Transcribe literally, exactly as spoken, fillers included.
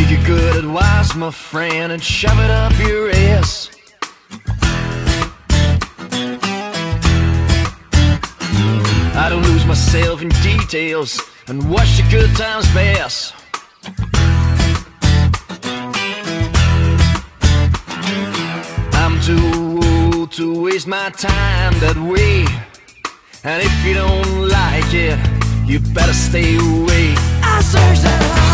Take a good advice, my friend, and shove it up your ass. I don't lose myself in details and watch the good times pass. I'm too old to waste my time that way, and if you don't like it, you better stay away. I search that